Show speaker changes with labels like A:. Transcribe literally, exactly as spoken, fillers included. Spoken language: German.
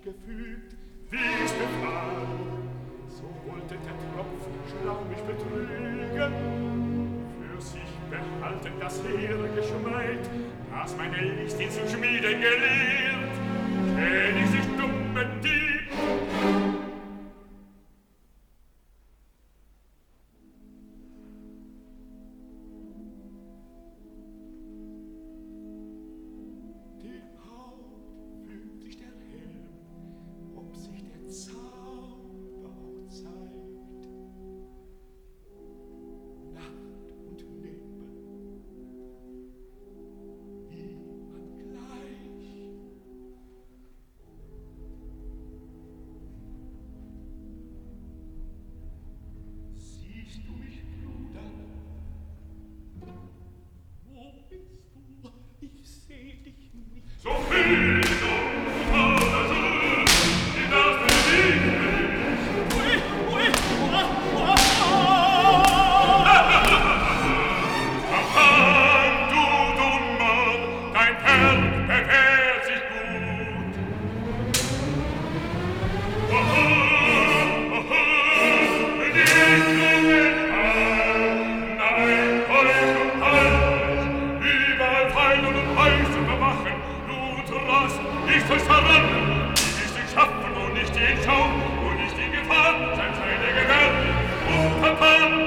A: gefügt, wie ist Befall. So wollte der Tropfen schlau mich betrügen, für sich behalten das hehre Geschmeid, das meine Listin zu schmieden gelehrt. Kenn ich sich dummen Dieb,
B: Schaffen und nicht den Schaum und nicht die Gefahr, sein seine Gewalt. Oh, Papa!